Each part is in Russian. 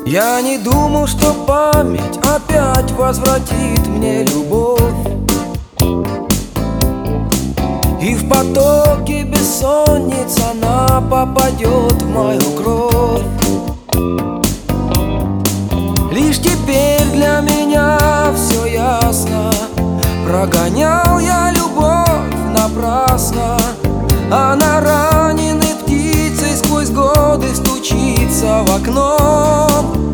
Я не думал, что память опять возвратит мне любовь, и в потоке бессонниц она попадет в мою кровь. Лишь теперь для меня все ясно. Прогонял я любовь напрасно. Она раненой птицей сквозь годы стучится в окно.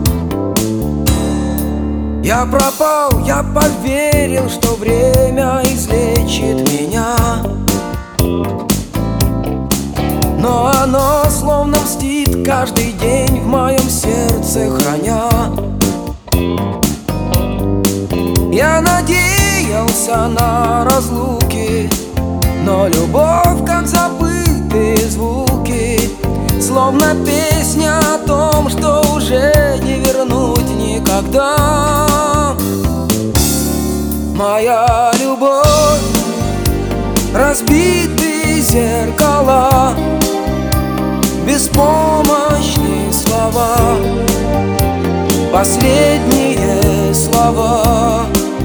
Я пропал, я поверил, что время излечит меня, но оно словно мстит каждый день в моем сердце храня. Я надеялся на разлуки, но любовь, как забытые звуки, словно песня о том, что уже не вернуть никогда. Моя любовь, разбитые зеркала, беспомощные слова, последние слова.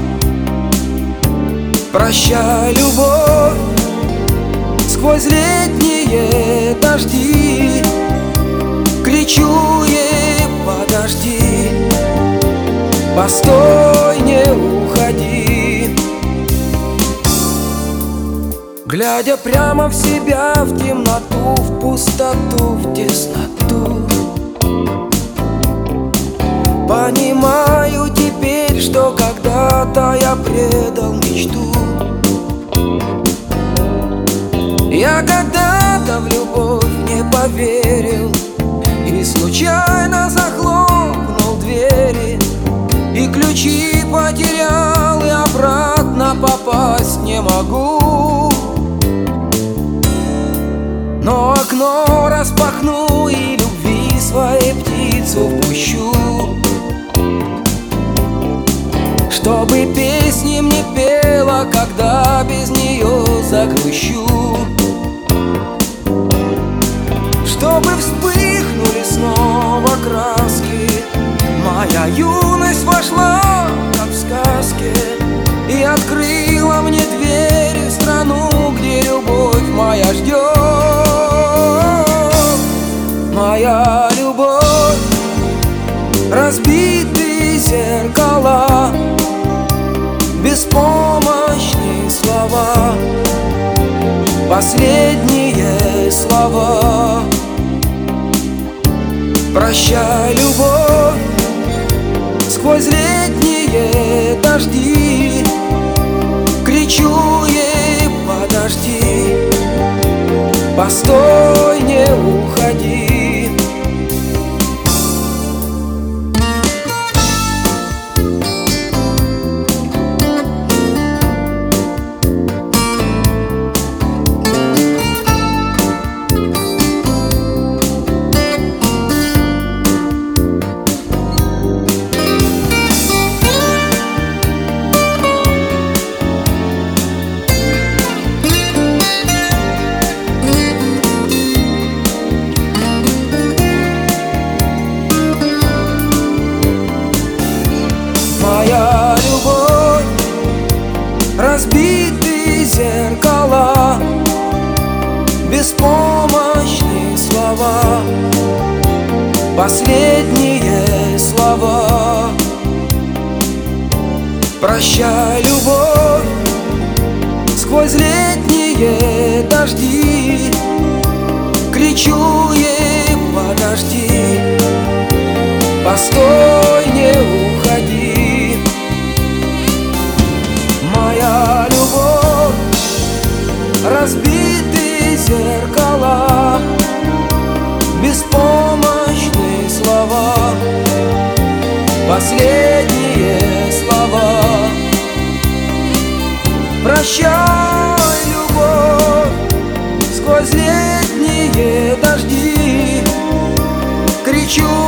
Прощай, любовь, сквозь летние дожди кричу ей: подожди, постой, не уходи. Глядя прямо в себя, в темноту, в пустоту, в тесноту, понимаю теперь, что когда-то я предал мечту. Я когда-то в любовь не поверил и случайно захлопнул двери, и ключи потерял, и обратно попасть не могу. Но окно распахну и любви своей птицу впущу, чтобы песни мне пела, когда без нее загрущу. Чтобы вспыхнули снова краски, моя юность вошла, как в сказке, и открыла мне двери в страну, где любовь моя ждет. Моя любовь, разбитые зеркала, беспомощные слова, последние слова. Прощай, любовь, сквозь летние дожди кричу ей: подожди, постой, не уходи. Моя любовь, разбитые зеркала, беспомощные слова, последние слова. Прощай, любовь, сквозь летние дожди кричу ей: подожди, постой, не уходи. Моя любовь, разбитые зеркала, беспомощные слова, последние слова. Прощай, любовь, сквозь летние дожди кричу